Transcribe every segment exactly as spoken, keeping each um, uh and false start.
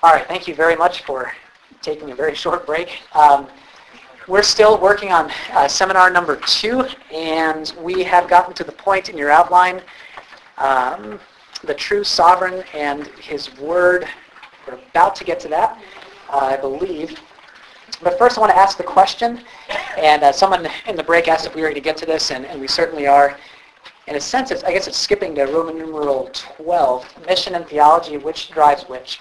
All right, thank you very much for taking a very short break. Um, we're still working on uh, seminar number two, and we have gotten to the point in your outline, um, the true sovereign and his word. We're about to get to that, uh, I believe. But first I want to ask the question, and uh, someone in the break asked if we were going to get to this, and, and we certainly are. In a sense, it's, I guess it's skipping to Roman numeral twelve, mission and theology, which drives which.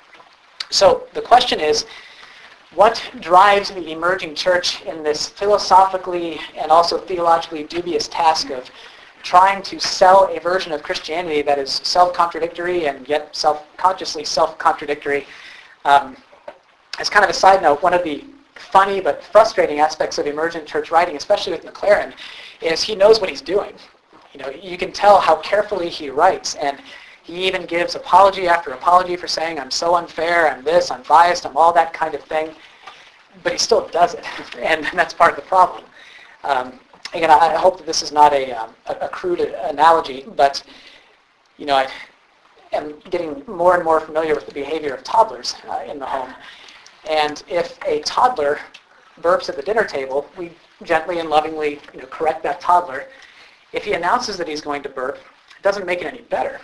So the question is, what drives the emerging church in this philosophically and also theologically dubious task of trying to sell a version of Christianity that is self-contradictory and yet self-consciously self-contradictory? Um, as kind of a side note, one of the funny but frustrating aspects of emergent church writing, especially with Maclaren, is he knows what he's doing. You know, you can tell how carefully he writes, and he even gives apology after apology for saying, I'm so unfair, I'm this, I'm biased, I'm all that kind of thing. But he still does it, and that's part of the problem. Um, again, I hope that this is not a, um, a crude analogy, but you know, I am getting more and more familiar with the behavior of toddlers uh, in the home. And if a toddler burps at the dinner table, we gently and lovingly you know, correct that toddler. If he announces that he's going to burp, it doesn't make it any better.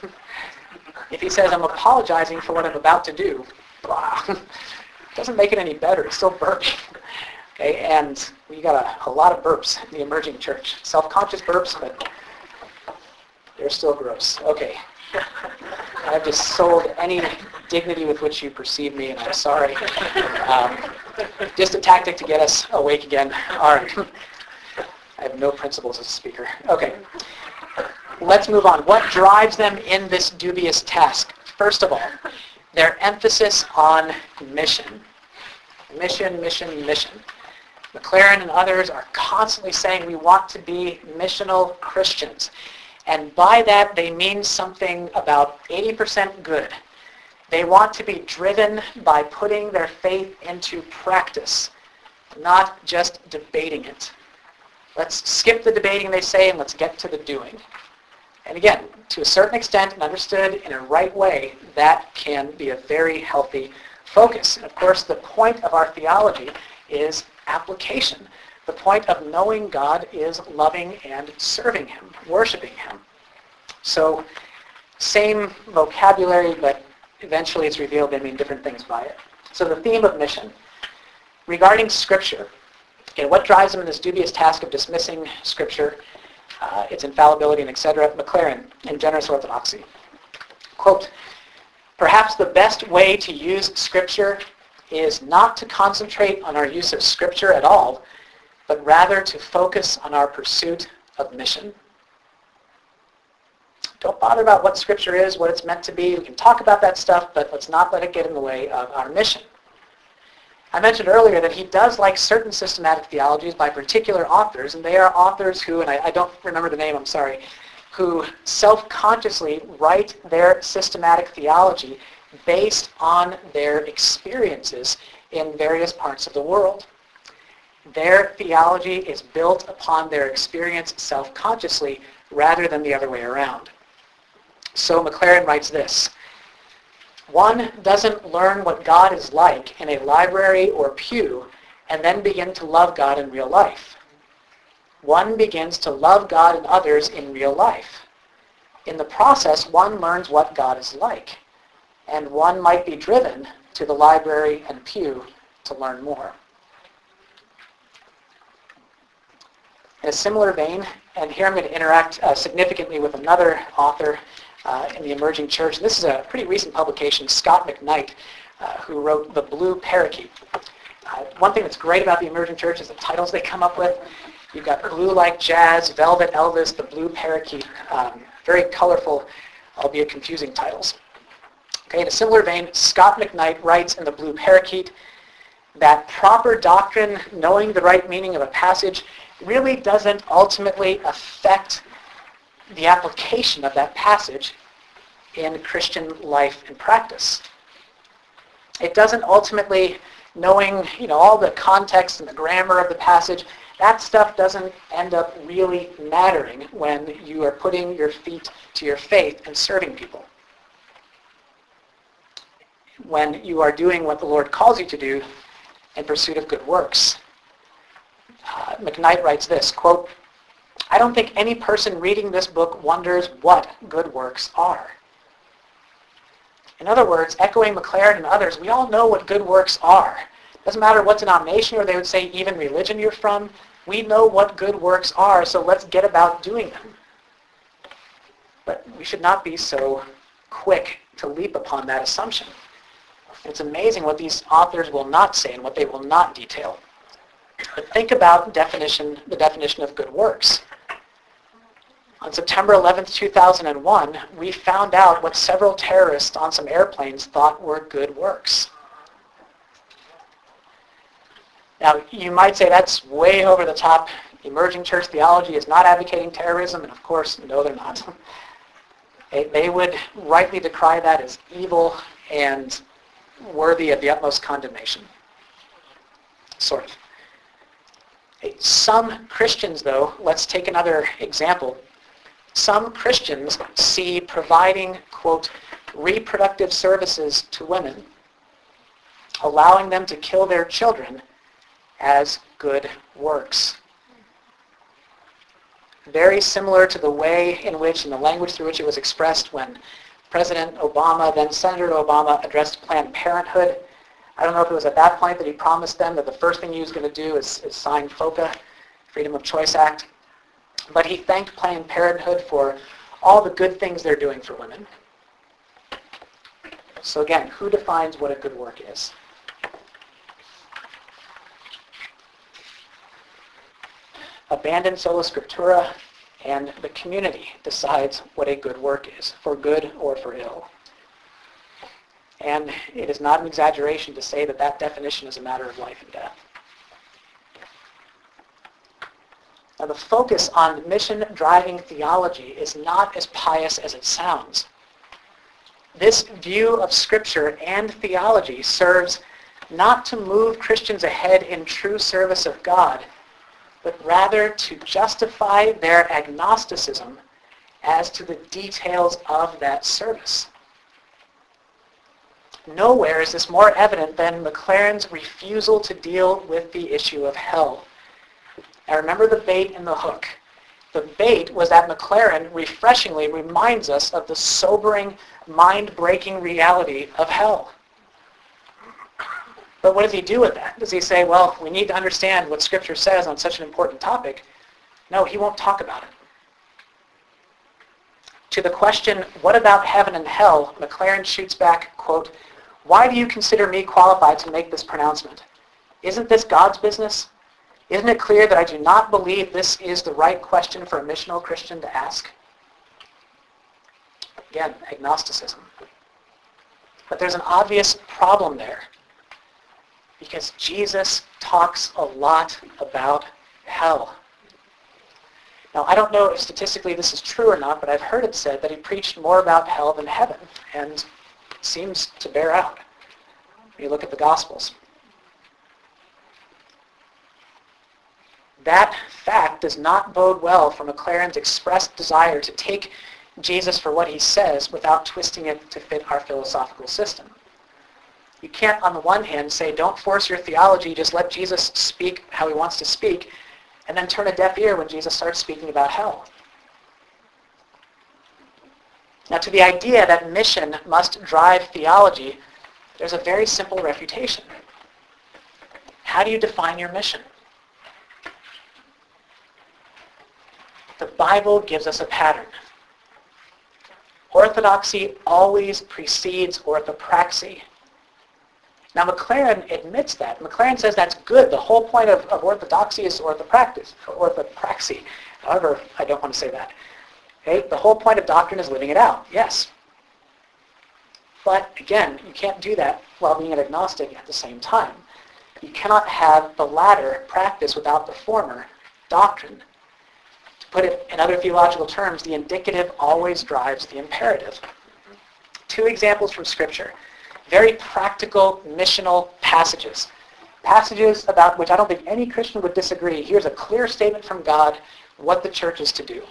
If he says, I'm apologizing for what I'm about to do, blah, it doesn't make it any better. He's still burping. Okay, and we got a, a lot of burps in the emerging church. Self-conscious burps, but they're still gross. Okay. I've just sold any dignity with which you perceive me, and I'm sorry. Um, just a tactic to get us awake again. All right. I have no principles as a speaker. Okay. Let's move on. What drives them in this dubious task? First of all, their emphasis on mission. Mission, mission, mission. Maclaren and others are constantly saying we want to be missional Christians. And by that, they mean something about eighty percent good. They want to be driven by putting their faith into practice, not just debating it. Let's skip the debating, they say, and let's get to the doing. And again, to a certain extent and understood in a right way, that can be a very healthy focus. And of course, the point of our theology is application. The point of knowing God is loving and serving Him, worshiping Him. So, same vocabulary, but eventually it's revealed they mean different things by it. So the theme of mission. Regarding Scripture, okay, what drives them in this dubious task of dismissing Scripture, uh, its infallibility, and et cetera? Maclaren in Generous Orthodoxy. Quote, perhaps the best way to use Scripture is not to concentrate on our use of Scripture at all, but rather to focus on our pursuit of mission. Don't bother about what Scripture is, what it's meant to be. We can talk about that stuff, but let's not let it get in the way of our mission. I mentioned earlier that he does like certain systematic theologies by particular authors, and they are authors who, and I, I don't remember the name, I'm sorry, who self-consciously write their systematic theology based on their experiences in various parts of the world. Their theology is built upon their experience self-consciously rather than the other way around. So Maclaren writes this, one doesn't learn what God is like in a library or pew and then begin to love God in real life. One begins to love God and others in real life. In the process, one learns what God is like, and one might be driven to the library and pew to learn more. In a similar vein, and here I'm going to interact uh, significantly with another author uh, in the emerging church. This is a pretty recent publication, Scot McKnight, uh, who wrote The Blue Parakeet. Uh, one thing that's great about the emerging church is the titles they come up with. You've got Blue Like Jazz, Velvet Elvis, The Blue Parakeet. Um, very colorful, albeit confusing titles. Okay, in a similar vein, Scot McKnight writes in The Blue Parakeet that proper doctrine, knowing the right meaning of a passage, really doesn't ultimately affect the application of that passage in Christian life and practice. It doesn't ultimately, knowing you know all the context and the grammar of the passage, that stuff doesn't end up really mattering when you are putting your feet to your faith and serving people. when you are doing what the Lord calls you to do in pursuit of good works. Uh, McKnight writes this, quote, "I don't think any person reading this book wonders what good works are." In other words, echoing McLaren and others, we all know what good works are. Doesn't matter what denomination, or they would say even religion you're from, we know what good works are, so let's get about doing them. But we should not be so quick to leap upon that assumption. It's amazing what these authors will not say and what they will not detail. But think about definition, the definition of good works. On September eleventh, two thousand one, we found out what several terrorists on some airplanes thought were good works. Now, you might say that's way over the top. Emerging church theology is not advocating terrorism, and of course, no, they're not. They, they would rightly decry that as evil and worthy of the utmost condemnation. Sort of. Some Christians, though, let's take another example. Some Christians see providing, quote, reproductive services to women, allowing them to kill their children, as good works. Very similar to the way in which, in the language through which it was expressed when President Obama, then Senator Obama, addressed Planned Parenthood. I don't know if it was at that point that he promised them that the first thing he was going to do is, is sign FOCA, Freedom of Choice Act. But he thanked Planned Parenthood for all the good things they're doing for women. So again, who defines what a good work is? Abandon sola scriptura, and the community decides what a good work is, for good or for ill. And it is not an exaggeration to say that that definition is a matter of life and death. Now, the focus on mission-driving theology is not as pious as it sounds. This view of Scripture and theology serves not to move Christians ahead in true service of God, but rather to justify their agnosticism as to the details of that service. Nowhere is this more evident than McLaren's refusal to deal with the issue of hell. Now remember the bait and the hook. The bait was that McLaren refreshingly reminds us of the sobering, mind-breaking reality of hell. But what does he do with that? Does he say, well, we need to understand what Scripture says on such an important topic? No, he won't talk about it. To the question, what about heaven and hell, McLaren shoots back, quote, "Why do you consider me qualified to make this pronouncement? Isn't this God's business? Isn't it clear that I do not believe this is the right question for a missional Christian to ask?" Again, agnosticism. But there's an obvious problem there, because Jesus talks a lot about hell. Now, I don't know if statistically this is true or not, but I've heard it said that he preached more about hell than heaven, and it seems to bear out when you look at the Gospels. That fact does not bode well for McLaren's expressed desire to take Jesus for what he says without twisting it to fit our philosophical system. You can't, on the one hand, say, don't force your theology, just let Jesus speak how he wants to speak, and then turn a deaf ear when Jesus starts speaking about hell. Now, to the idea that mission must drive theology, there's a very simple refutation. How do you define your mission? The Bible gives us a pattern. Orthodoxy always precedes orthopraxy. Now, McLaren admits that. McLaren says that's good. The whole point of, of orthodoxy is orthopractice, orthopraxy. However, I don't want to say that. Okay? The whole point of doctrine is living it out. Yes. But again, you can't do that while being an agnostic at the same time. You cannot have the latter practice without the former doctrine. To put it in other theological terms, the indicative always drives the imperative. Two examples from Scripture. Very practical, missional passages. Passages about which I don't think any Christian would disagree. Here's a clear statement from God what the church is to do.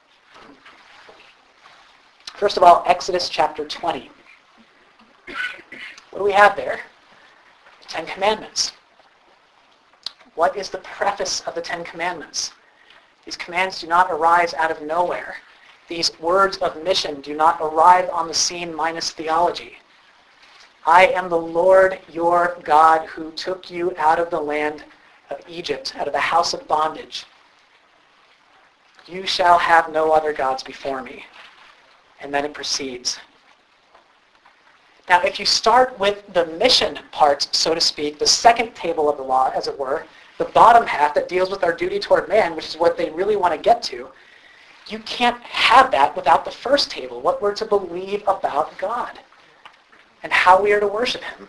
First of all, Exodus chapter twenty. What do we have there? The Ten Commandments. What is the preface of the Ten Commandments? These commands do not arise out of nowhere. These words of mission do not arrive on the scene minus theology. I am the Lord your God who took you out of the land of Egypt, out of the house of bondage. You shall have no other gods before me. And then it proceeds. Now, if you start with the mission part, so to speak, the second table of the law, as it were, the bottom half that deals with our duty toward man, which is what they really want to get to, you can't have that without the first table, what we're to believe about God and how we are to worship him.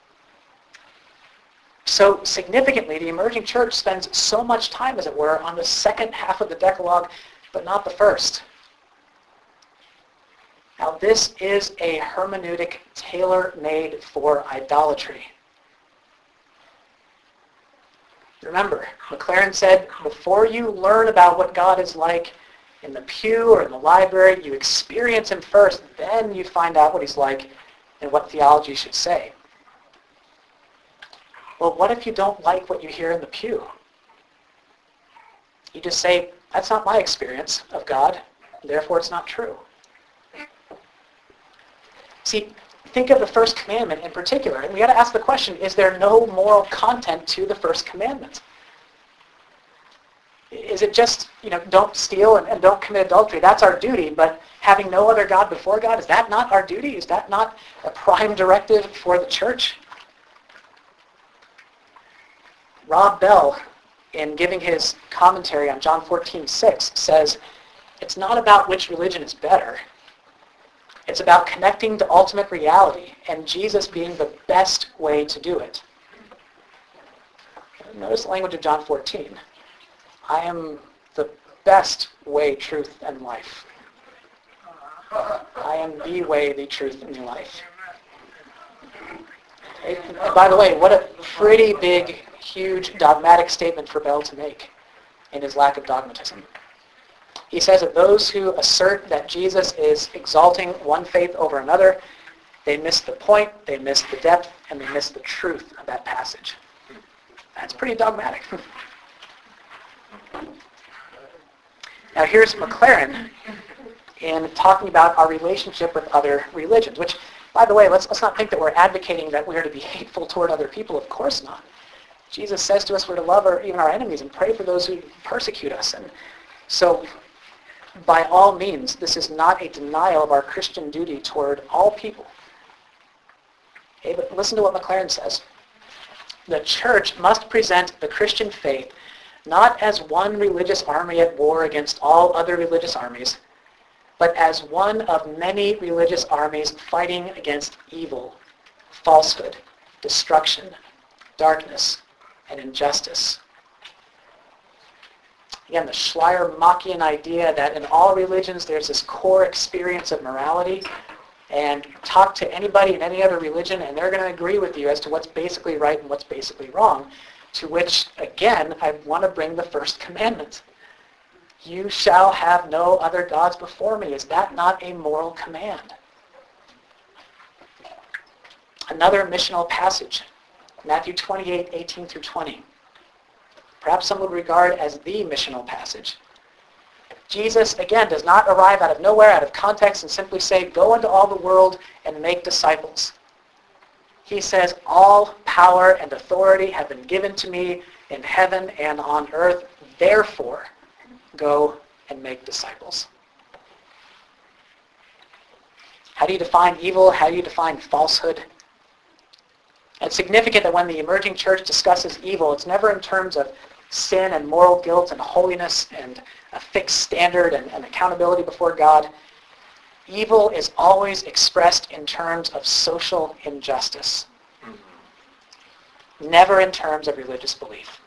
So significantly, the emerging church spends so much time, as it were, on the second half of the Decalogue, but not the first. Now, this is a hermeneutic tailor-made for idolatry. Remember, Maclaren said, before you learn about what God is like in the pew or in the library, you experience him first, then you find out what he's like and what theology should say. Well, what if you don't like what you hear in the pew? You just say, that's not my experience of God, therefore it's not true. See, think of the first commandment in particular, and we got to ask the question, is there no moral content to the first commandment? Is it just, you know, don't steal and, and don't commit adultery? That's our duty, but having no other God before God, is that not our duty? Is that not a prime directive for the church? Rob Bell, in giving his commentary on John fourteen six, says, it's not about which religion is better. It's about connecting to ultimate reality and Jesus being the best way to do it. Notice the language of John fourteen. I am the best way, truth, and life. I am the way, the truth, and the life. And by the way, what a pretty big, huge dogmatic statement for Bell to make in his lack of dogmatism. He says that those who assert that Jesus is exalting one faith over another, they miss the point, they miss the depth, and they miss the truth of that passage. That's pretty dogmatic. Now here's Maclaren in talking about our relationship with other religions, which, by the way, let's, let's not think that we're advocating that we are to be hateful toward other people. Of course not. Jesus says to us we're to love our, even our enemies and pray for those who persecute us. And so, by all means, this is not a denial of our Christian duty toward all people. Okay, but listen to what Maclaren says. The church must present the Christian faith not as one religious army at war against all other religious armies, but as one of many religious armies fighting against evil, falsehood, destruction, darkness, and injustice. Again, the Schleiermachian idea that in all religions there's this core experience of morality, and talk to anybody in any other religion and they're going to agree with you as to what's basically right and what's basically wrong, to which, again, I want to bring the first commandment. You shall have no other gods before me. Is that not a moral command? Another missional passage, Matthew twenty-eight, eighteen through twenty. Perhaps some would regard as the missional passage. Jesus, again, does not arrive out of nowhere, out of context, and simply say, go into all the world and make disciples. He says, all power and authority have been given to me in heaven and on earth. Therefore, go and make disciples. How do you define evil? How do you define falsehood? It's significant that when the emerging church discusses evil, it's never in terms of sin and moral guilt and holiness and a fixed standard and, and accountability before God. Evil is always expressed in terms of social injustice, never in terms of religious belief.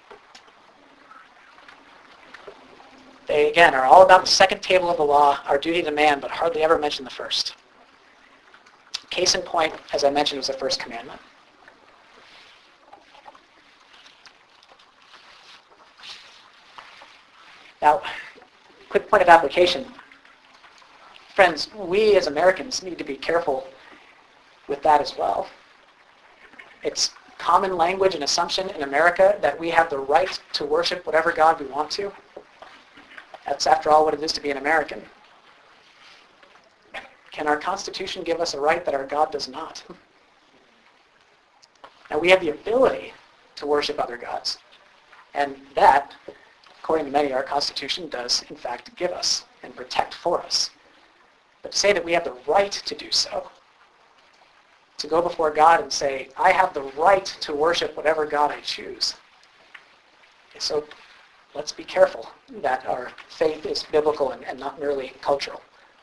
They, again, are all about the second table of the law, our duty to man, but hardly ever mention the first. Case in point, as I mentioned, was the first commandment. Now, quick point of application. Friends, we as Americans need to be careful with that as well. It's common language and assumption in America that we have the right to worship whatever God we want to. That's, after all, what it is to be an American. Can our Constitution give us a right that our God does not? Now, we have the ability to worship other gods. And that, according to many, our Constitution does, in fact, give us and protect for us. But to say that we have the right to do so, to go before God and say, I have the right to worship whatever God I choose. So let's be careful that our faith is biblical and, and not merely cultural.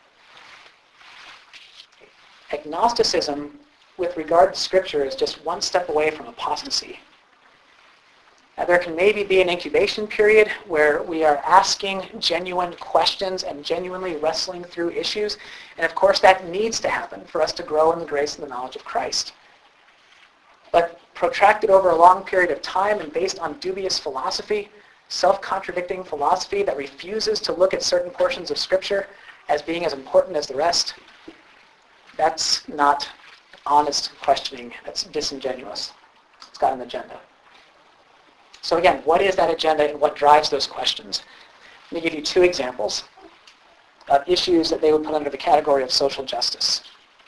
Agnosticism with regard to Scripture is just one step away from apostasy. Now, there can maybe be an incubation period where we are asking genuine questions and genuinely wrestling through issues. And of course, that needs to happen for us to grow in the grace and the knowledge of Christ. But protracted over a long period of time and based on dubious philosophy, self-contradicting philosophy that refuses to look at certain portions of Scripture as being as important as the rest, that's not honest questioning. That's disingenuous. It's got an agenda. So again, what is that agenda and what drives those questions? Let me give you two examples of issues that they would put under the category of social justice.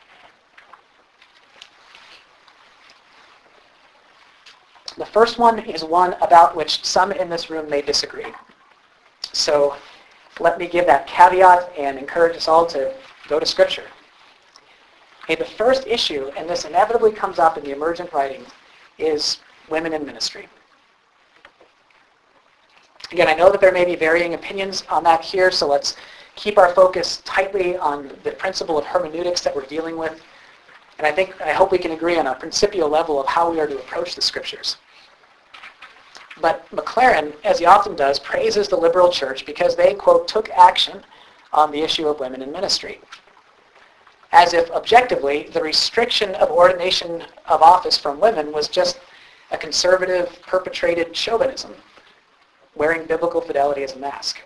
The first one is one about which some in this room may disagree. So let me give that caveat and encourage us all to go to Scripture. Okay, the first issue, and this inevitably comes up in the emergent writing, is women in ministry. Again, I know that there may be varying opinions on that here, so let's keep our focus tightly on the principle of hermeneutics that we're dealing with. And I think, I hope we can agree on a principial level of how we are to approach the Scriptures. But Maclaren, as he often does, praises the liberal church because they, quote, took action on the issue of women in ministry. As if, objectively, the restriction of ordination of office from women was just a conservative, perpetrated chauvinism, wearing biblical fidelity as a mask.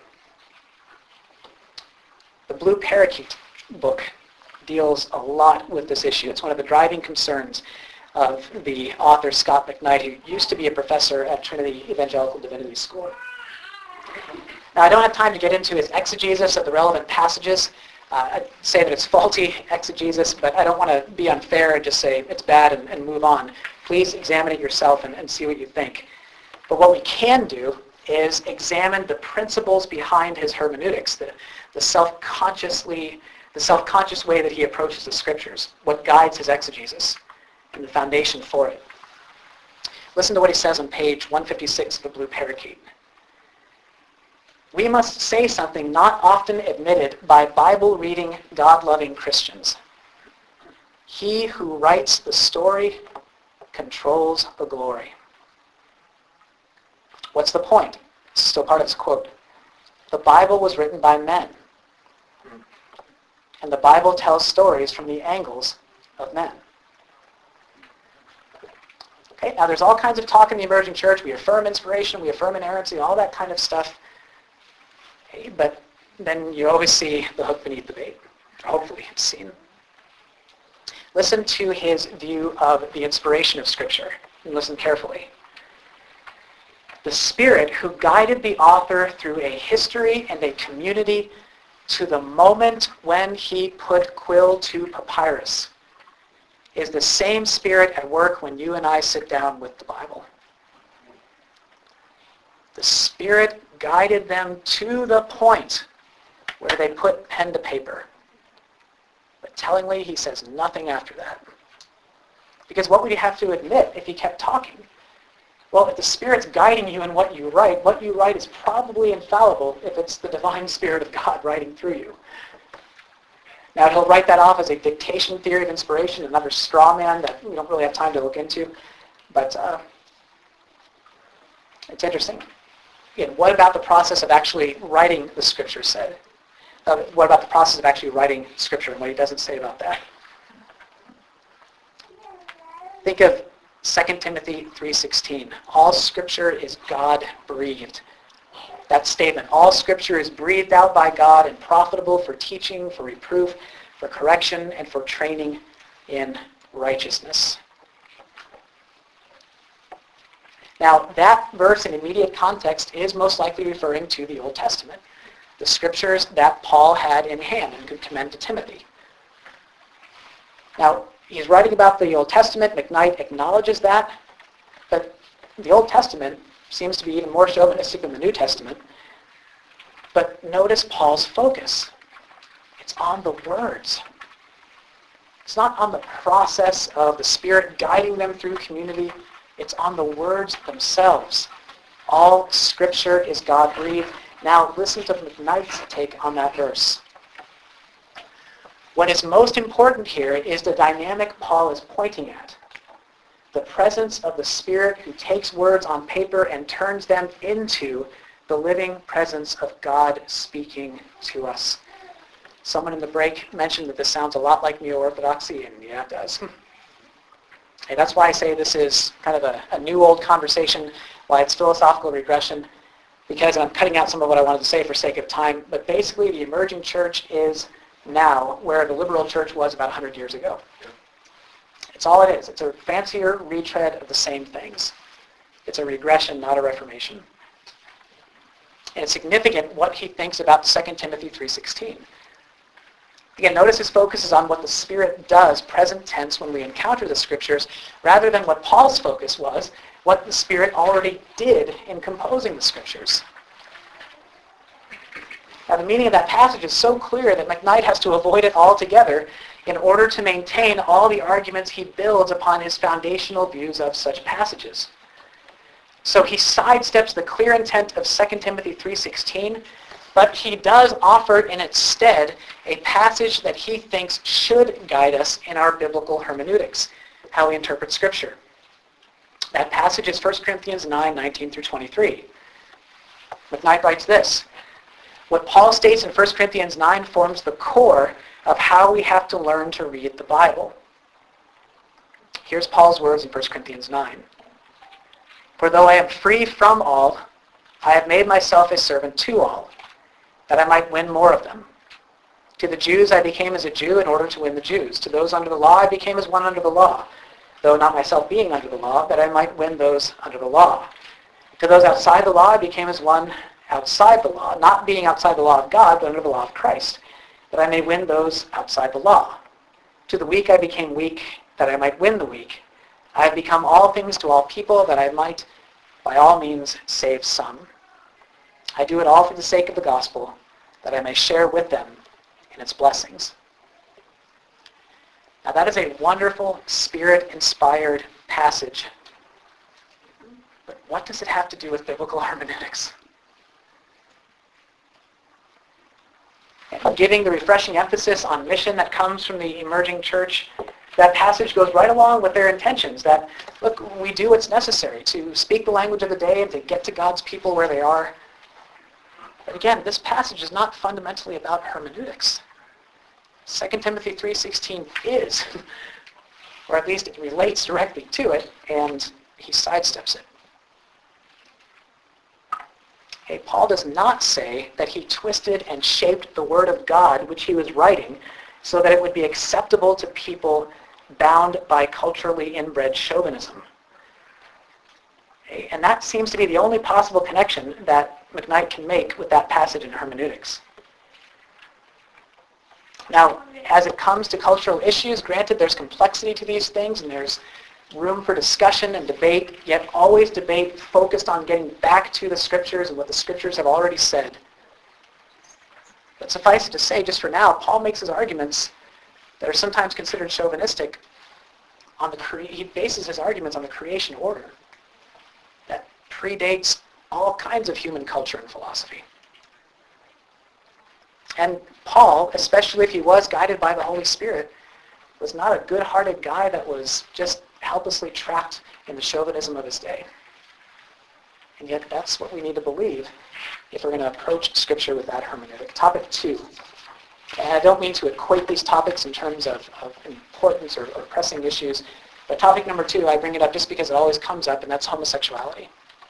The Blue Parakeet book deals a lot with this issue. It's one of the driving concerns of the author Scott McKnight, who used to be a professor at Trinity Evangelical Divinity School. Now, I don't have time to get into his exegesis of the relevant passages. Uh, I'd say that it's faulty exegesis, but I don't want to be unfair and just say it's bad and, and move on. Please examine it yourself and, and see what you think. But what we can do is examine the principles behind his hermeneutics, the, the self-consciously, the self-conscious way that he approaches the Scriptures, what guides his exegesis, and the foundation for it. Listen to what he says on page one fifty-six of the Blue Parakeet. We must say something not often admitted by Bible-reading, God-loving Christians. He who writes the story controls the glory. What's the point? It's still part of this quote. The Bible was written by men. And the Bible tells stories from the angles of men. Okay, now there's all kinds of talk in the emerging church. We affirm inspiration, we affirm inerrancy, all that kind of stuff. Okay, but then you always see the hook beneath the bait. Hopefully it's seen. Listen to his view of the inspiration of Scripture, and listen carefully. The Spirit who guided the author through a history and a community to the moment when he put quill to papyrus is the same Spirit at work when you and I sit down with the Bible. The Spirit guided them to the point where they put pen to paper. But tellingly, he says nothing after that. Because what would you have to admit if he kept talking? Well, if the Spirit's guiding you in what you write, what you write is probably infallible if it's the divine Spirit of God writing through you. Now, he'll write that off as a dictation theory of inspiration, another straw man that we don't really have time to look into. But uh, it's interesting. Again, what about the process of actually writing the Scripture said? Uh, what about the process of actually writing Scripture and what he doesn't say about that? Think of Second Timothy three sixteen. All Scripture is God-breathed. That statement, all Scripture is breathed out by God and profitable for teaching, for reproof, for correction, and for training in righteousness. Now, that verse in immediate context is most likely referring to the Old Testament, the scriptures that Paul had in hand and could commend to Timothy. Now, he's writing about the Old Testament. McKnight acknowledges that, but the Old Testament seems to be even more chauvinistic than the New Testament. But notice Paul's focus. It's on the words. It's not on the process of the Spirit guiding them through community. It's on the words themselves. All Scripture is God-breathed. Now listen to McKnight's take on that verse. What is most important here is the dynamic Paul is pointing at. The presence of the Spirit who takes words on paper and turns them into the living presence of God speaking to us. Someone in the break mentioned that this sounds a lot like neo-orthodoxy, and yeah, it does. And that's why I say this is kind of a, a new old conversation, why it's philosophical regression, because I'm cutting out some of what I wanted to say for sake of time, but basically the emerging church is now where the liberal church was about one hundred years ago. It's all it is. It's a fancier retread of the same things. It's a regression, not a reformation. And it's significant what he thinks about Second Timothy three sixteen. Again, notice his focus is on what the Spirit does, present tense, when we encounter the Scriptures, rather than what Paul's focus was, what the Spirit already did in composing the Scriptures. Now, the meaning of that passage is so clear that McKnight has to avoid it altogether in order to maintain all the arguments he builds upon his foundational views of such passages. So he sidesteps the clear intent of Second Timothy three sixteen, but he does offer in its stead a passage that he thinks should guide us in our biblical hermeneutics, how we interpret Scripture. That passage is First Corinthians nine, nineteen through twenty-three. McKnight writes this: what Paul states in First Corinthians nine forms the core of how we have to learn to read the Bible. Here's Paul's words in First Corinthians nine. For though I am free from all, I have made myself a servant to all, that I might win more of them. To the Jews I became as a Jew in order to win the Jews. To those under the law I became as one under the law, though not myself being under the law, that I might win those under the law. To those outside the law I became as one outside the law, not being outside the law of God, but under the law of Christ, that I may win those outside the law. To the weak I became weak, that I might win the weak. I have become all things to all people, that I might by all means save some. I do it all for the sake of the gospel, that I may share with them in its blessings. Now that is a wonderful, Spirit-inspired passage. But what does it have to do with biblical hermeneutics? And giving the refreshing emphasis on mission that comes from the emerging church, that passage goes right along with their intentions that, look, we do what's necessary to speak the language of the day and to get to God's people where they are. But again, this passage is not fundamentally about hermeneutics. Second Timothy three sixteen is, or at least it relates directly to it, and he sidesteps it. Okay, Paul does not say that he twisted and shaped the Word of God, which he was writing, so that it would be acceptable to people bound by culturally inbred chauvinism. Okay, and that seems to be the only possible connection that McKnight can make with that passage in hermeneutics. Now, as it comes to cultural issues, granted there's complexity to these things and there's room for discussion and debate, yet always debate focused on getting back to the Scriptures and what the Scriptures have already said. But suffice it to say, just for now, Paul makes his arguments that are sometimes considered chauvinistic on the cre- he bases his arguments on the creation order that predates all kinds of human culture and philosophy. And Paul, especially if he was guided by the Holy Spirit, was not a good-hearted guy that was just helplessly trapped in the chauvinism of his day. And yet that's what we need to believe if we're going to approach Scripture with that hermeneutic. Topic two. And I don't mean to equate these topics in terms of, of importance or, or pressing issues, but topic number two, I bring it up just because it always comes up, and that's homosexuality.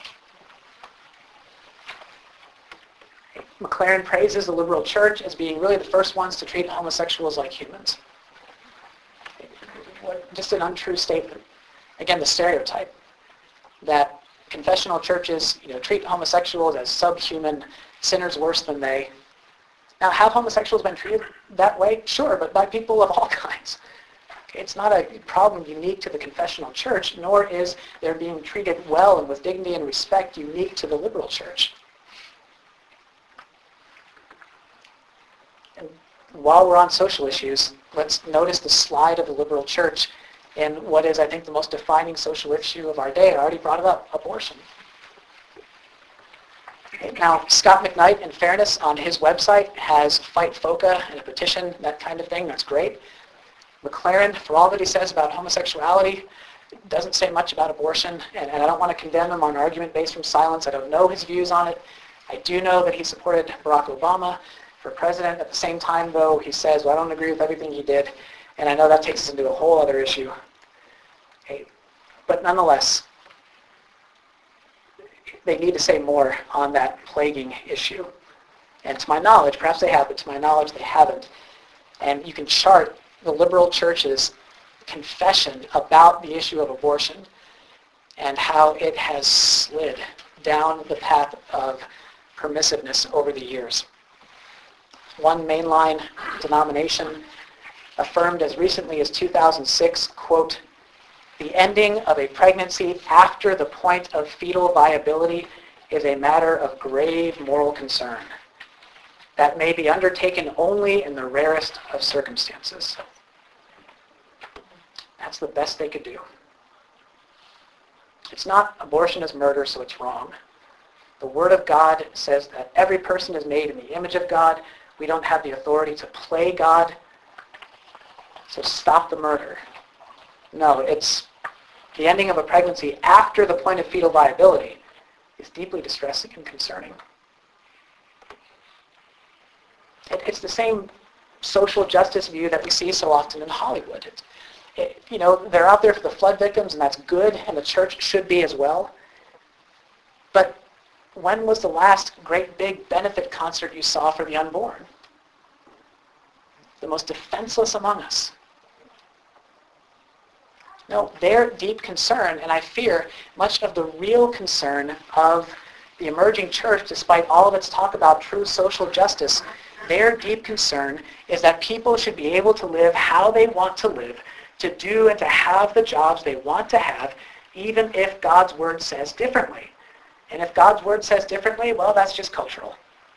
McLaren praises the liberal church as being really the first ones to treat homosexuals like humans. What, just an untrue statement. Again, the stereotype that confessional churches, you know, treat homosexuals as subhuman, sinners worse than they. Now, have homosexuals been treated that way? Sure, but by people of all kinds. Okay, it's not a problem unique to the confessional church, nor is their being treated well and with dignity and respect unique to the liberal church. And while we're on social issues, let's notice the slide of the liberal church in what is, I think, the most defining social issue of our day. I already brought it up, abortion. Okay, now, Scott McKnight, in fairness, on his website has Fight FOCA and a petition, that kind of thing. That's great. McLaren, for all that he says about homosexuality, doesn't say much about abortion, and, and I don't want to condemn him on an argument based from silence. I don't know his views on it. I do know that he supported Barack Obama for president. At the same time, though, he says, well, I don't agree with everything he did, and I know that takes us into a whole other issue. Okay. But nonetheless, they need to say more on that plaguing issue. And to my knowledge, perhaps they have, but to my knowledge, they haven't. And you can chart the liberal church's confession about the issue of abortion and how it has slid down the path of permissiveness over the years. One mainline denomination affirmed as recently as two thousand six, quote, "The ending of a pregnancy after the point of fetal viability is a matter of grave moral concern that may be undertaken only in the rarest of circumstances." That's the best they could do. It's not abortion is murder, so it's wrong. The Word of God says that every person is made in the image of God. We don't have the authority to play God. So stop the murder. No, it's the ending of a pregnancy after the point of fetal viability is deeply distressing and concerning. It, it's the same social justice view that we see so often in Hollywood. It's, it, you know, they're out there for the flood victims, and that's good, and the church should be as well. But when was the last great big benefit concert you saw for the unborn? The most defenseless among us. No, their deep concern, and I fear much of the real concern of the emerging church, despite all of its talk about true social justice, their deep concern is that people should be able to live how they want to live, to do and to have the jobs they want to have, even if God's Word says differently. And if God's Word says differently, well, that's just cultural.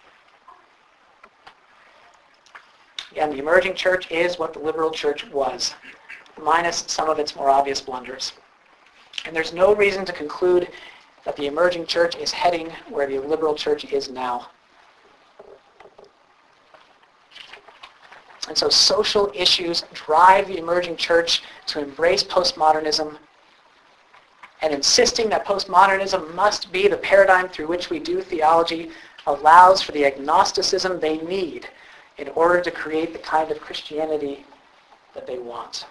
And the emerging church is what the liberal church was, minus some of its more obvious blunders. And there's no reason to conclude that the emerging church is heading where the liberal church is now. And so social issues drive the emerging church to embrace postmodernism, and insisting that postmodernism must be the paradigm through which we do theology allows for the agnosticism they need in order to create the kind of Christianity that they want.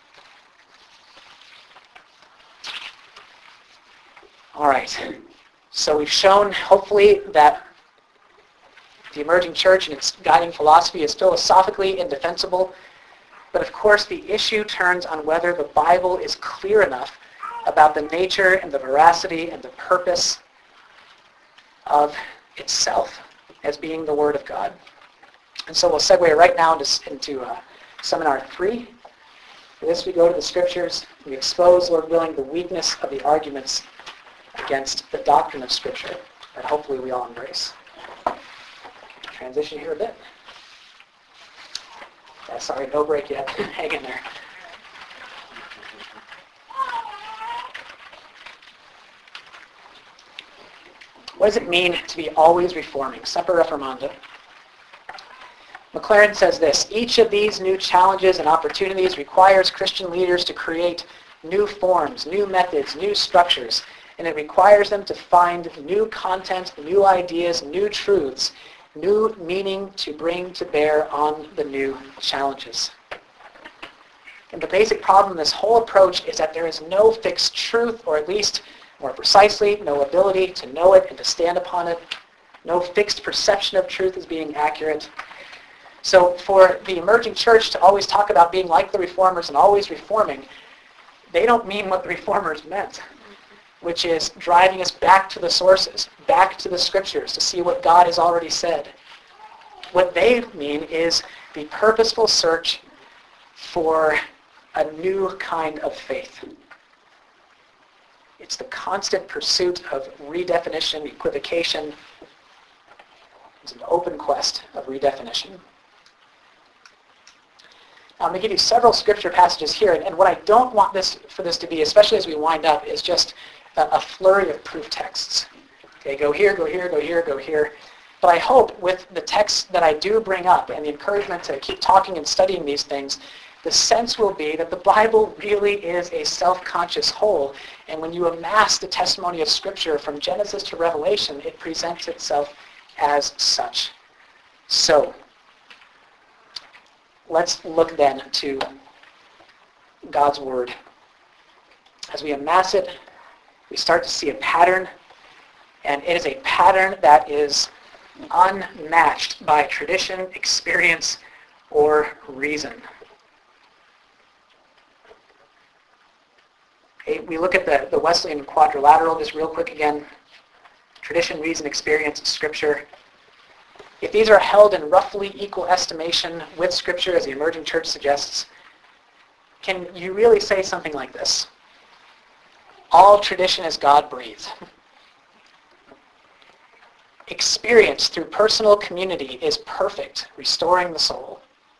All right. So we've shown, hopefully, that the emerging church and its guiding philosophy is philosophically indefensible. But of course, the issue turns on whether the Bible is clear enough about the nature and the veracity and the purpose of itself as being the Word of God. And so we'll segue right now into, into uh, Seminar three. For this, we go to the Scriptures. We expose, Lord willing, the weakness of the arguments against the doctrine of Scripture that hopefully we all embrace. Transition here a bit. Yeah, sorry, no break yet. Hang in there. What does it mean to be always reforming? Semper reformanda. McLaren says this: each of these new challenges and opportunities requires Christian leaders to create new forms, new methods, new structures, and it requires them to find new content, new ideas, new truths, new meaning to bring to bear on the new challenges. And the basic problem in this whole approach is that there is no fixed truth, or at least more precisely, no ability to know it and to stand upon it. No fixed perception of truth as being accurate. So for the emerging church to always talk about being like the reformers and always reforming they don't mean what the Reformers meant, which is driving us back to the sources, back to the Scriptures to see what God has already said. What they mean is the purposeful search for a new kind of faith. It's the constant pursuit of redefinition, equivocation. It's an open quest of redefinition. Now, I'm going to give you several scripture passages here, and, and what I don't want this for this to be, especially as we wind up, is just a, a flurry of proof texts. Okay, go here, go here, go here, go here. But I hope with the texts that I do bring up and the encouragement to keep talking and studying these things, the sense will be that the Bible really is a self-conscious whole, and when you amass the testimony of Scripture from Genesis to Revelation, it presents itself as such. So, let's look then to God's Word. As we amass it, we start to see a pattern, and it is a pattern that is unmatched by tradition, experience, or reason. Okay, we look at the, the Wesleyan quadrilateral just real quick again. Tradition, reason, experience, Scripture. If these are held in roughly equal estimation with Scripture, as the emerging church suggests, can you really say something like this? All tradition is God-breathed. Experience through personal community is perfect, restoring the soul.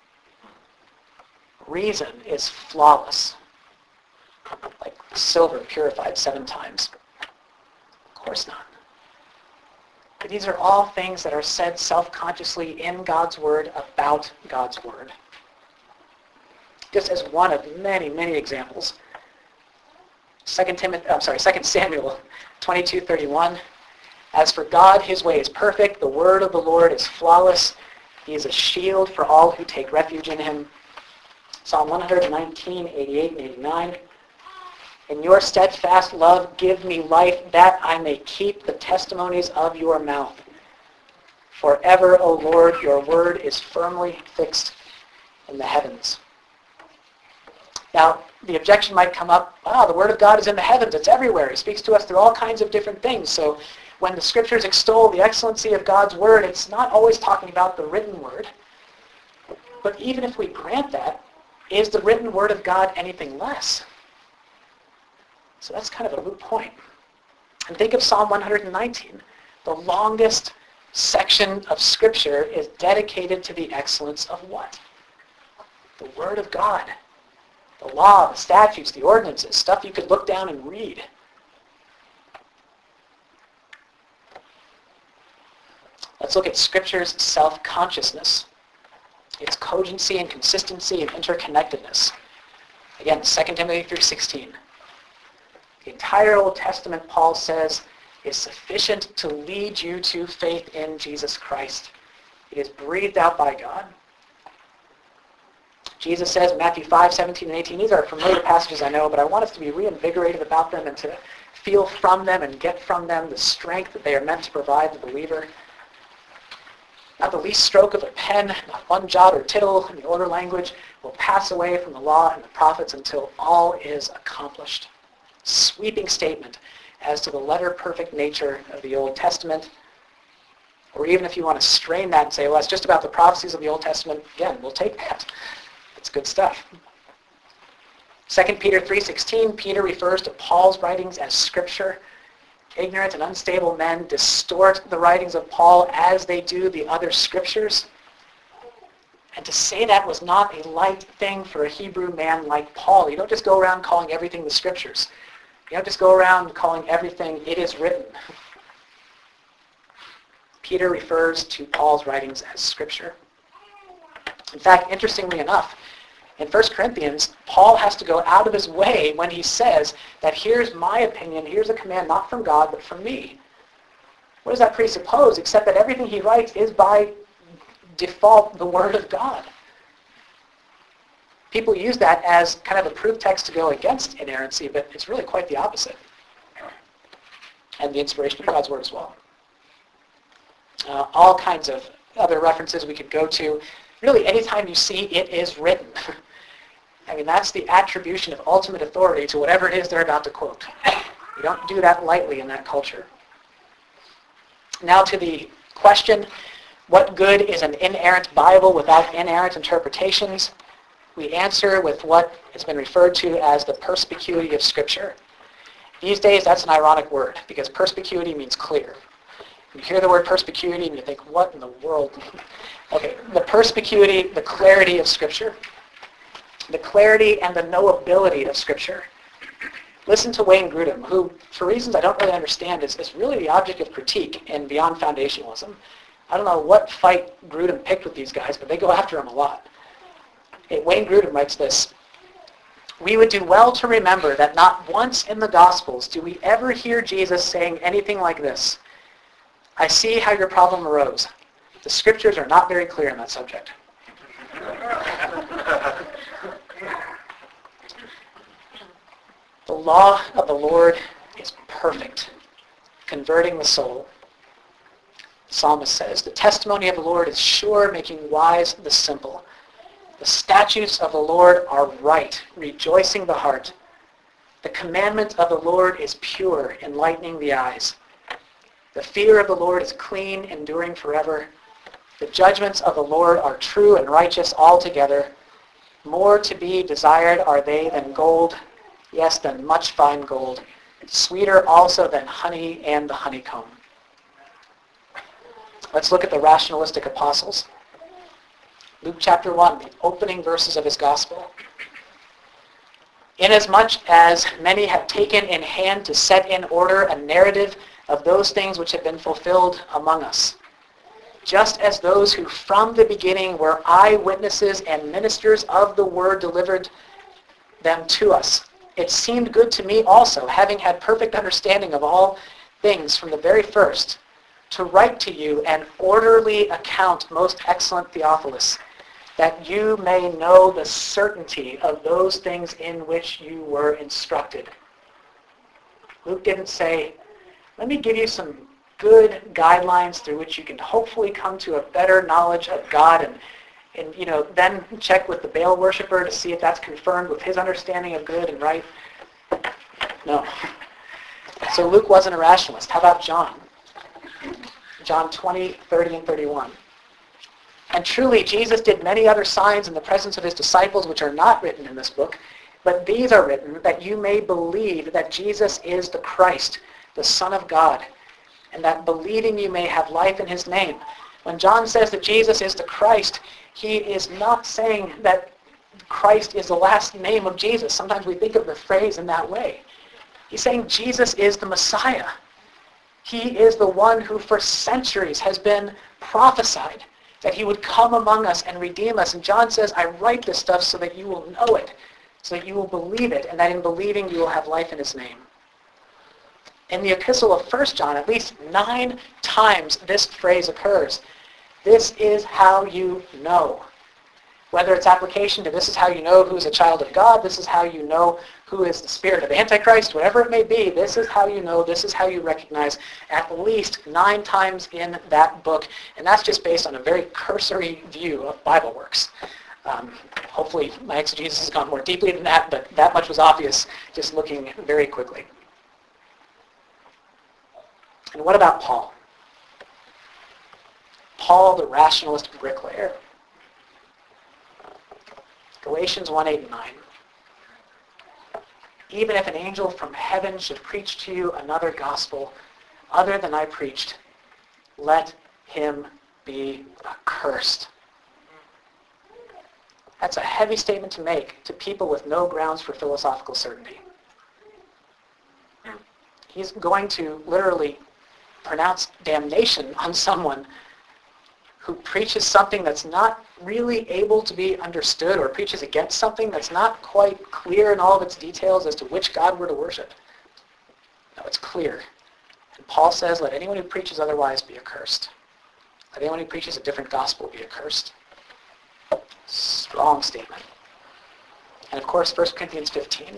Reason is flawless, like silver purified seven times. Of course not. But these are all things that are said self-consciously in God's Word about God's Word. Just as one of many, many examples. Second Timothy, I'm sorry, Second Samuel twenty-two thirty-one. As for God, his way is perfect. The word of the Lord is flawless. He is a shield for all who take refuge in him. Psalm one nineteen, eighty-eight and eighty-nine. In your steadfast love, give me life, that I may keep the testimonies of your mouth. Forever, O Lord, your word is firmly fixed in the heavens. Now, the objection might come up, wow, the word of God is in the heavens. It's everywhere. He speaks to us through all kinds of different things. So when the Scriptures extol the excellency of God's word, it's not always talking about the written word. But even if we grant that, is the written word of God anything less? So that's kind of a moot point. And think of Psalm one nineteen. The longest section of Scripture is dedicated to the excellence of what? The Word of God. The law, the statutes, the ordinances, stuff you could look down and read. Let's look at Scripture's self-consciousness, its cogency and consistency and interconnectedness. Again, Second Timothy three sixteen. The entire Old Testament, Paul says, is sufficient to lead you to faith in Jesus Christ. It is breathed out by God. Jesus says in Matthew five, seventeen, and eighteen, these are familiar passages, I know, but I want us to be reinvigorated about them and to feel from them and get from them the strength that they are meant to provide the believer. Not the least stroke of a pen, not one jot or tittle in the older language will pass away from the law and the prophets until all is accomplished. Sweeping statement as to the letter-perfect nature of the Old Testament. Or even if you want to strain that and say, well, that's just about the prophecies of the Old Testament, again, we'll take that. It's good stuff. Second Peter three sixteen, Peter refers to Paul's writings as Scripture. Ignorant and unstable men distort the writings of Paul as they do the other Scriptures. And to say that was not a light thing for a Hebrew man like Paul. You don't just go around calling everything the Scriptures. You don't just go around calling everything it is written. Peter refers to Paul's writings as Scripture. In fact, interestingly enough, in First Corinthians, Paul has to go out of his way when he says that here's my opinion, here's a command not from God, but from me. What does that presuppose, except that everything he writes is by default the Word of God? People use that as kind of a proof text to go against inerrancy, but it's really quite the opposite. And the inspiration of God's Word as well. Uh, all kinds of other references we could go to. Really, anytime you see it is written, I mean, that's the attribution of ultimate authority to whatever it is they're about to quote. You don't do that lightly in that culture. Now to the question, what good is an inerrant Bible without inerrant interpretations? We answer with what has been referred to as the perspicuity of Scripture. These days, that's an ironic word, because perspicuity means clear. You hear the word perspicuity and you think, what in the world? Okay, the perspicuity, the clarity of Scripture. The clarity and the knowability of Scripture. Listen to Wayne Grudem, who, for reasons I don't really understand, is, is really the object of critique in Beyond Foundationalism. I don't know what fight Grudem picked with these guys, but they go after him a lot. Okay, Wayne Grudem writes this: "We would do well to remember that not once in the Gospels do we ever hear Jesus saying anything like this: 'I see how your problem arose. The Scriptures are not very clear on that subject.'" The law of the Lord is perfect, converting the soul. The psalmist says, "The testimony of the Lord is sure, making wise the simple. The statutes of the Lord are right, rejoicing the heart. The commandment of the Lord is pure, enlightening the eyes. The fear of the Lord is clean, enduring forever. The judgments of the Lord are true and righteous altogether. More to be desired are they than gold, yes, than much fine gold, sweeter also than honey and the honeycomb." Let's look at the rationalistic apostles. Luke chapter one, the opening verses of his gospel. "Inasmuch as many have taken in hand to set in order a narrative of those things which have been fulfilled among us, just as those who from the beginning were eyewitnesses and ministers of the word delivered them to us, it seemed good to me also, having had perfect understanding of all things from the very first, to write to you an orderly account, most excellent Theophilus, that you may know the certainty of those things in which you were instructed." Luke didn't say, let me give you some good guidelines through which you can hopefully come to a better knowledge of God, and, and you know, then check with the Baal worshiper to see if that's confirmed with his understanding of good and right. No. So Luke wasn't a rationalist. How about John? John twenty, thirty, and thirty-one. "And truly Jesus did many other signs in the presence of his disciples which are not written in this book, but these are written that you may believe that Jesus is the Christ, the Son of God, and that believing you may have life in his name." When John says that Jesus is the Christ, he is not saying that Christ is the last name of Jesus. Sometimes we think of the phrase in that way. He's saying Jesus is the Messiah. He is the one who for centuries has been prophesied that he would come among us and redeem us. And John says, I write this stuff so that you will know it, so that you will believe it, and that in believing you will have life in his name. In the epistle of First John, at least nine times this phrase occurs. This is how you know. Whether it's application to this is how you know who's a child of God, this is how you know who is the spirit of Antichrist, whatever it may be, this is how you know, this is how you recognize, at least nine times in that book. And that's just based on a very cursory view of Bible works. Um, hopefully my exegesis has gone more deeply than that, but that much was obvious just looking very quickly. And what about Paul? Paul, the rationalist bricklayer. Galatians one, eight, and nine. "Even if an angel from heaven should preach to you another gospel other than I preached, let him be accursed." That's a heavy statement to make to people with no grounds for philosophical certainty. He's going to literally pronounce damnation on someone who preaches something that's not really able to be understood, or preaches against something that's not quite clear in all of its details as to which God we're to worship. No, it's clear. And Paul says, let anyone who preaches otherwise be accursed. Let anyone who preaches a different gospel be accursed. Strong statement. And of course, First Corinthians fifteen.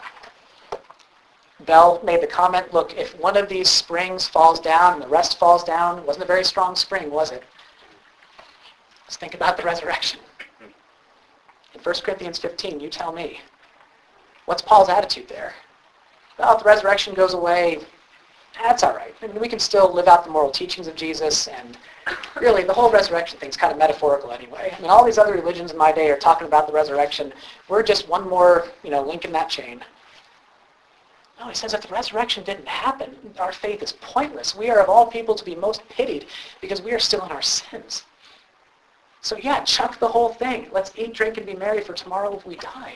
Bell made the comment, look, if one of these springs falls down and the rest falls down, it wasn't a very strong spring, was it? Let's think about the resurrection. In First Corinthians fifteen, you tell me. What's Paul's attitude there? Well, if the resurrection goes away, that's all right. I mean, we can still live out the moral teachings of Jesus, and really the whole resurrection thing is kind of metaphorical anyway. I mean, all these other religions in my day are talking about the resurrection. We're just one more, you know, link in that chain. No, he says if the resurrection didn't happen, our faith is pointless. We are of all people to be most pitied because we are still in our sins. So yeah, chuck the whole thing. Let's eat, drink, and be merry, for tomorrow if we die.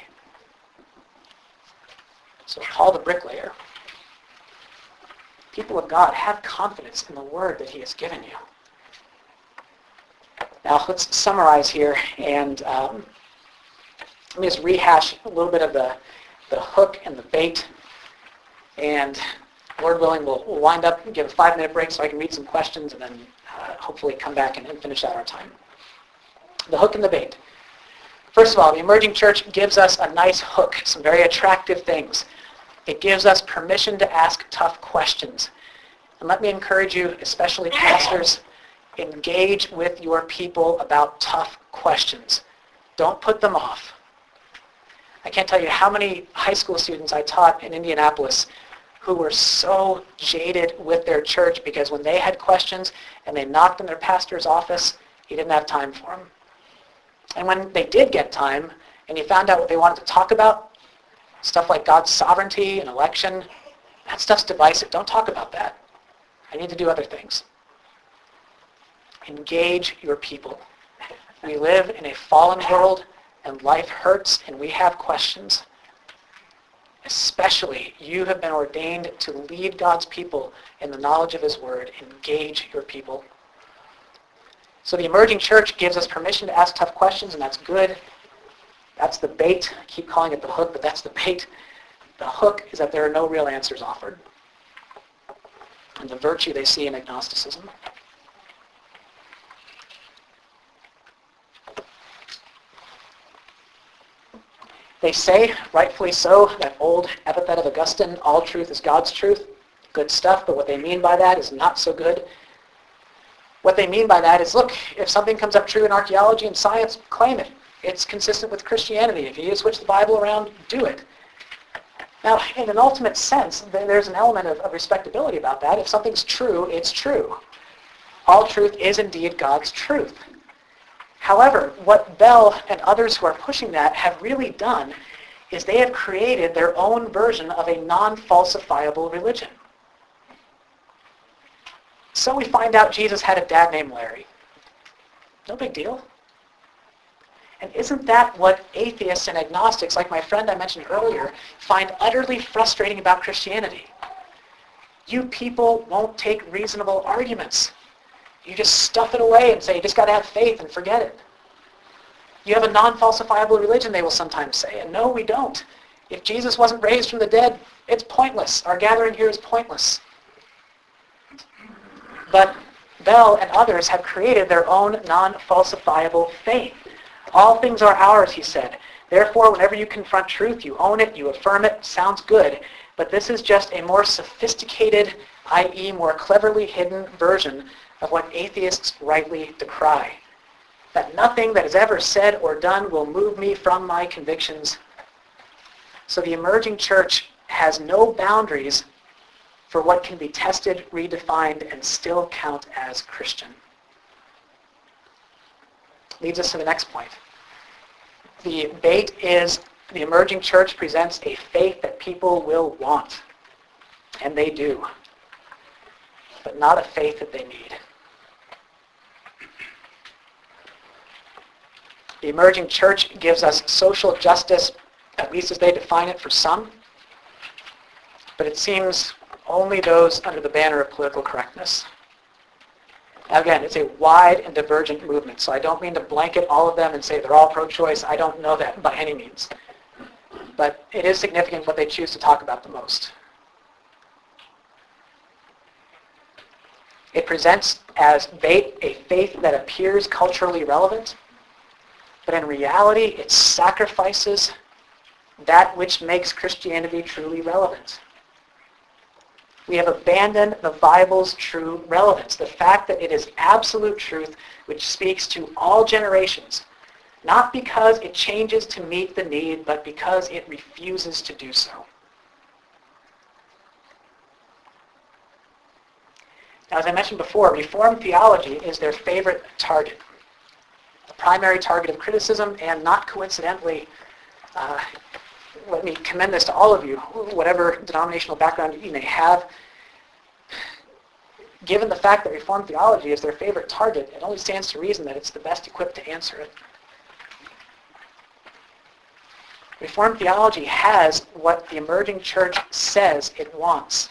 So Paul the bricklayer, people of God, have confidence in the word that he has given you. Now let's summarize here, and um, let me just rehash a little bit of the, the hook and the bait. And Lord willing, we'll, we'll wind up and give a five-minute break so I can read some questions and then uh, hopefully come back and, and finish out our time. The hook and the bait. First of all, the emerging church gives us a nice hook, some very attractive things. It gives us permission to ask tough questions. And let me encourage you, especially pastors, engage with your people about tough questions. Don't put them off. I can't tell you how many high school students I taught in Indianapolis who were so jaded with their church because when they had questions and they knocked on their pastor's office, he didn't have time for them. And when they did get time and you found out what they wanted to talk about, stuff like God's sovereignty and election, that stuff's divisive. Don't talk about that. I need to do other things. Engage your people. We live in a fallen world, and life hurts, and we have questions. Especially, you have been ordained to lead God's people in the knowledge of his word. Engage your people. So the emerging church gives us permission to ask tough questions, and that's good. That's the bait. I keep calling it the hook, but that's the bait. The hook is that there are no real answers offered. And the virtue they see in agnosticism. They say, rightfully so, that old epithet of Augustine, all truth is God's truth. Good stuff, but what they mean by that is not so good. What they mean by that is, look, if something comes up true in archaeology and science, claim it. It's consistent with Christianity. If you need to switch the Bible around, do it. Now, in an ultimate sense, there's an element of, of respectability about that. If something's true, it's true. All truth is indeed God's truth. However, what Bell and others who are pushing that have really done is they have created their own version of a non-falsifiable religion. So we find out Jesus had a dad named Larry. No big deal. And isn't that what atheists and agnostics, like my friend I mentioned earlier, find utterly frustrating about Christianity? You people won't take reasonable arguments. You just stuff it away and say, you just got to have faith and forget it. You have a non-falsifiable religion, they will sometimes say. And no, we don't. If Jesus wasn't raised from the dead, it's pointless. Our gathering here is pointless. But Bell and others have created their own non-falsifiable faith. All things are ours, he said. Therefore, whenever you confront truth, you own it, you affirm it. Sounds good. But this is just a more sophisticated, that is more cleverly hidden version of what atheists rightly decry. That nothing that is ever said or done will move me from my convictions. So the emerging church has no boundaries for what can be tested, redefined, and still count as Christian. Leads us to the next point. The bait is the emerging church presents a faith that people will want. And they do. But not a faith that they need. The emerging church gives us social justice, at least as they define it for some. But it seems only those under the banner of political correctness. Now again, it's a wide and divergent movement, so I don't mean to blanket all of them and say they're all pro-choice. I don't know that by any means. But it is significant what they choose to talk about the most. It presents as bait a faith that appears culturally relevant, but in reality it sacrifices that which makes Christianity truly relevant. We have abandoned the Bible's true relevance, the fact that it is absolute truth which speaks to all generations, not because it changes to meet the need, but because it refuses to do so. Now, as I mentioned before, Reformed theology is their favorite target, the primary target of criticism, and not coincidentally, uh, let me commend this to all of you, whatever denominational background you may have. Given the fact that Reformed theology is their favorite target, it only stands to reason that it's the best equipped to answer it. Reformed theology has what the emerging church says it wants: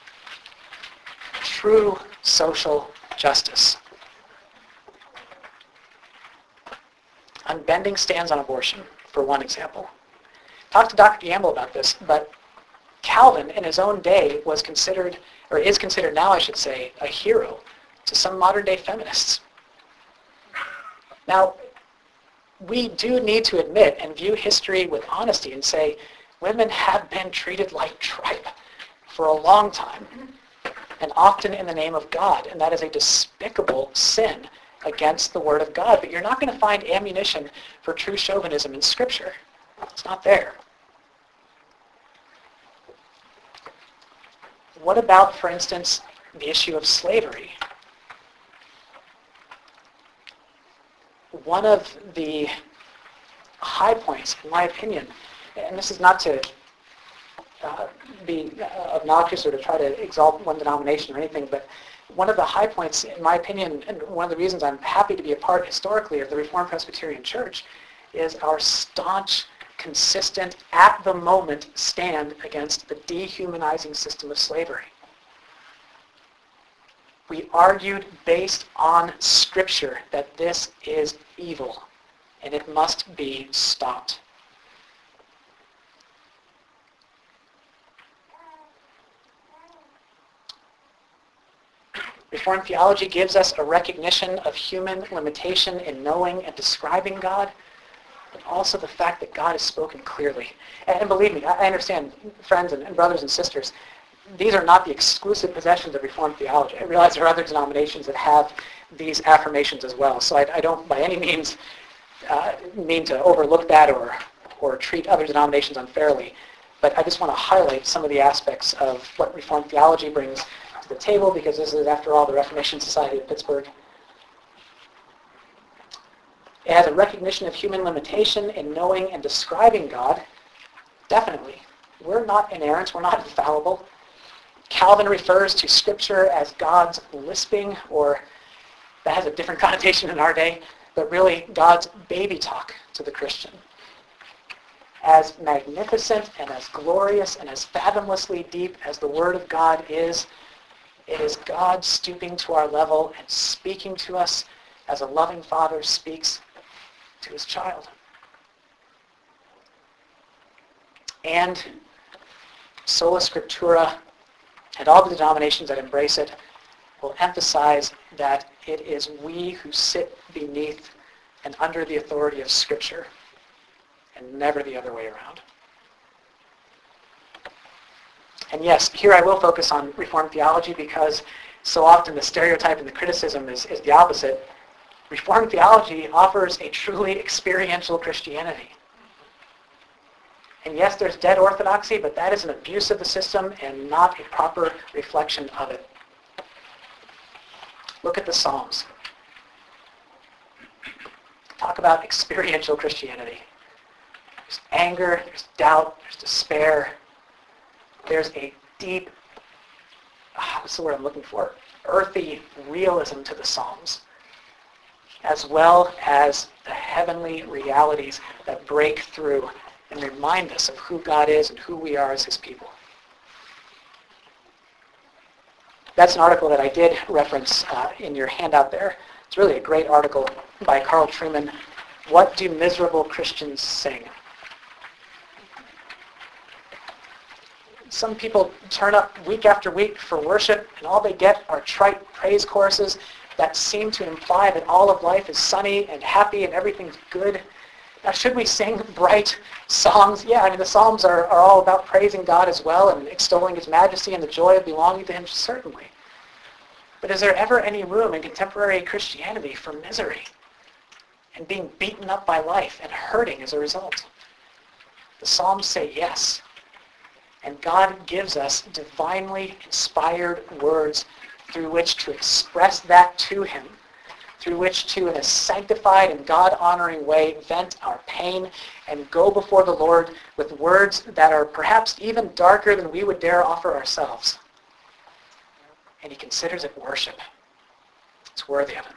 true social justice. Unbending stands on abortion, for one example. Talked to Doctor Gamble about this, but Calvin, in his own day, was considered, or is considered now, I should say, a hero to some modern-day feminists. Now, we do need to admit and view history with honesty and say women have been treated like tripe for a long time, and often in the name of God, and that is a despicable sin against the Word of God. But you're not going to find ammunition for true chauvinism in Scripture. It's not there. What about, for instance, the issue of slavery? One of the high points, in my opinion, and this is not to uh, be obnoxious or to try to exalt one denomination or anything, but one of the high points, in my opinion, and one of the reasons I'm happy to be a part historically of the Reformed Presbyterian Church, is our staunch, consistent, at the moment stand against the dehumanizing system of slavery. We argued based on Scripture that this is evil and it must be stopped. Reformed theology gives us a recognition of human limitation in knowing and describing God, but also the fact that God has spoken clearly. And believe me, I understand, friends and brothers and sisters, these are not the exclusive possessions of Reformed theology. I realize there are other denominations that have these affirmations as well. So I, I don't by any means uh, mean to overlook that or, or treat other denominations unfairly. But I just want to highlight some of the aspects of what Reformed theology brings to the table, because this is, after all, the Reformation Society of Pittsburgh. It has a recognition of human limitation in knowing and describing God. Definitely. We're not inerrant. We're not infallible. Calvin refers to Scripture as God's lisping, or that has a different connotation in our day, but really God's baby talk to the Christian. As magnificent and as glorious and as fathomlessly deep as the Word of God is, it is God stooping to our level and speaking to us as a loving father speaks to his child. And Sola Scriptura and all the denominations that embrace it will emphasize that it is we who sit beneath and under the authority of Scripture, and never the other way around. And yes, here I will focus on Reformed theology, because so often the stereotype and the criticism is, is the opposite. Reformed theology offers a truly experiential Christianity. And yes, there's dead orthodoxy, but that is an abuse of the system and not a proper reflection of it. Look at the Psalms. Talk about experiential Christianity. There's anger, there's doubt, there's despair. There's a deep, ah, what's the word I'm looking for? Earthy realism to the Psalms, as well as the heavenly realities that break through and remind us of who God is and who we are as His people. That's an article that I did reference uh, in your handout there. It's really a great article by Carl Trueman. What do miserable Christians sing? Some people turn up week after week for worship, and all they get are trite praise choruses that seem to imply that all of life is sunny and happy and everything's good. Now, should we sing bright songs? Yeah, I mean, the Psalms are, are all about praising God as well and extolling His majesty and the joy of belonging to Him, certainly. But is there ever any room in contemporary Christianity for misery? and being beaten up by life and hurting as a result? The Psalms say yes. And God gives us divinely inspired words through which to express that to him, through which to, in a sanctified and God-honoring way, vent our pain and go before the Lord with words that are perhaps even darker than we would dare offer ourselves. And he considers it worship. It's worthy of him.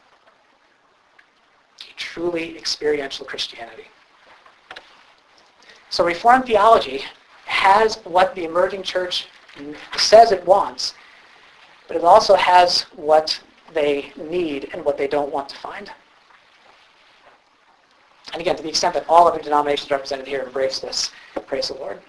A truly experiential Christianity. So Reformed theology has what the emerging church says it wants, but it also has what they need and what they don't want to find. And again, to the extent that all other denominations represented here embrace this, praise the Lord.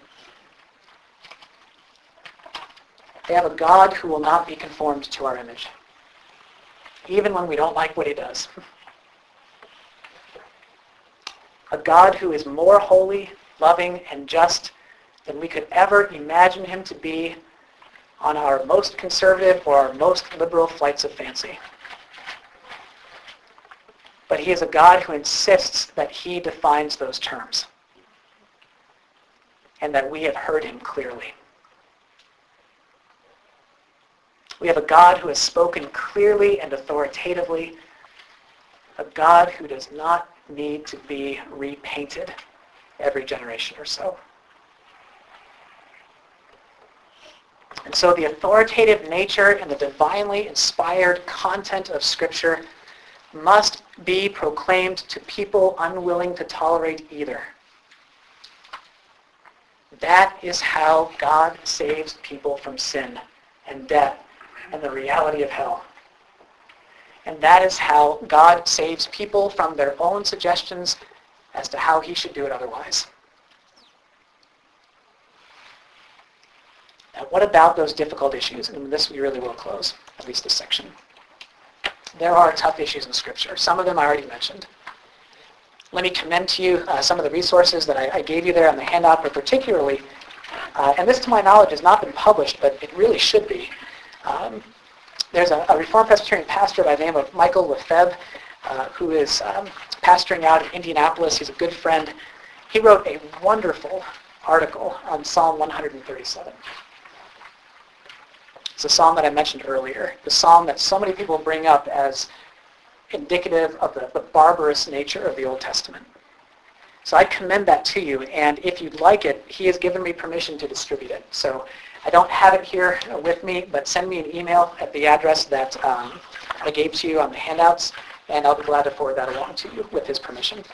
They have a God who will not be conformed to our image, even when we don't like what he does. A God who is more holy, loving, and just than we could ever imagine him to be on our most conservative or our most liberal flights of fancy. But he is a God who insists that he defines those terms and that we have heard him clearly. We have a God who has spoken clearly and authoritatively, a God who does not need to be repainted every generation or so. And so the authoritative nature and the divinely inspired content of Scripture must be proclaimed to people unwilling to tolerate either. That is how God saves people from sin and death and the reality of hell. And that is how God saves people from their own suggestions as to how he should do it otherwise. Now, what about those difficult issues? And this we really will close, at least this section. There are tough issues in Scripture. Some of them I already mentioned. Let me commend to you uh, some of the resources that I, I gave you there on the handout, but particularly, uh, and this to my knowledge has not been published, but it really should be. Um, there's a, a Reformed Presbyterian pastor by the name of Michael Lefebvre, uh, who is um, pastoring out in Indianapolis. He's a good friend. He wrote a wonderful article on Psalm one thirty-seven. It's a psalm that I mentioned earlier, the psalm that so many people bring up as indicative of the, the barbarous nature of the Old Testament. So I commend that to you, and if you'd like it, he has given me permission to distribute it. So I don't have it here with me, but send me an email at the address that um, I gave to you on the handouts, and I'll be glad to forward that along to you with his permission.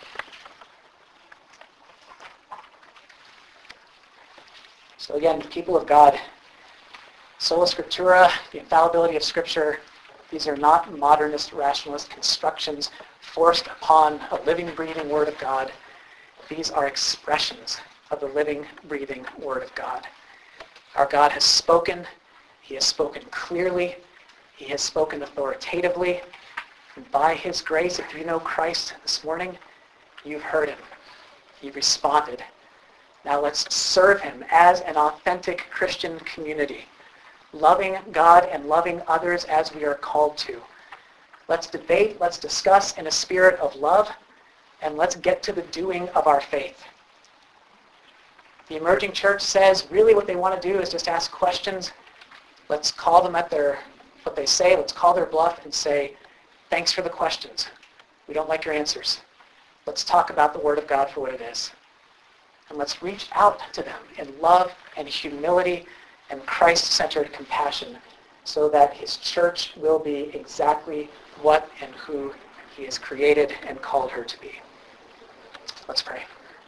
So again, people of God, Sola Scriptura, the infallibility of Scripture, these are not modernist rationalist constructions forced upon a living, breathing Word of God. These are expressions of the living, breathing Word of God. Our God has spoken. He has spoken clearly. He has spoken authoritatively. And by his grace, if you know Christ this morning, you've heard him. You've responded. Now let's serve him as an authentic Christian community, loving God and loving others as we are called to. Let's debate, let's discuss in a spirit of love, and let's get to the doing of our faith. The emerging church says really what they want to do is just ask questions. Let's call them at their what they say. Let's call their bluff and say, thanks for the questions. We don't like your answers. Let's talk about the Word of God for what it is. And let's reach out to them in love and humility and Christ-centered compassion so that his church will be exactly what and who he has created and called her to be. Let's pray.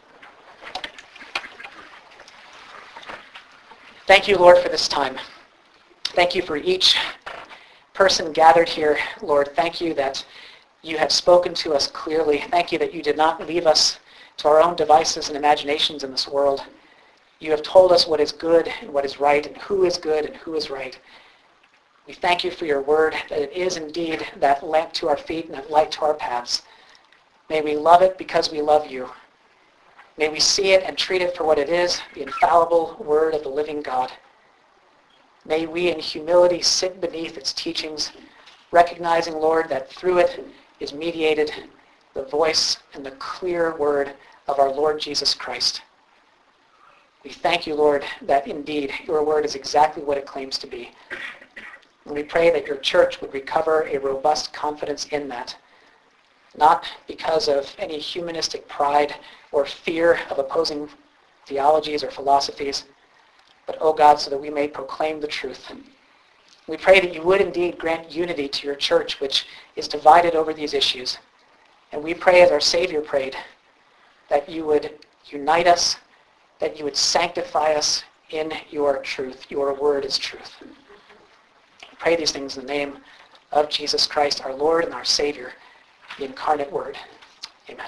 Thank you, Lord, for this time. Thank you for each person gathered here, Lord. Thank you that you have spoken to us clearly. Thank you that you did not leave us to our own devices and imaginations in this world. You have told us what is good and what is right and who is good and who is right. We thank you for your word, that it is indeed that lamp to our feet and that light to our paths. May we love it because we love you. May we see it and treat it for what it is, the infallible word of the living God. May we in humility sit beneath its teachings, recognizing, Lord, that through it is mediated the voice and the clear word of our Lord Jesus Christ. We thank you, Lord, that indeed your word is exactly what it claims to be. And we pray that your church would recover a robust confidence in that, not because of any humanistic pride or fear of opposing theologies or philosophies, but, oh God, so that we may proclaim the truth. We pray that you would indeed grant unity to your church, which is divided over these issues. And we pray, as our Savior prayed, that you would unite us, that you would sanctify us in your truth. Your word is truth. We pray these things in the name of Jesus Christ, our Lord and our Savior, the incarnate Word. Amen.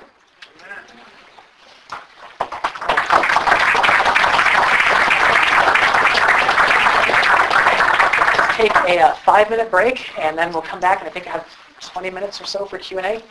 Take a uh, five-minute break, and then we'll come back, and I think I have twenty minutes or so for Q and A.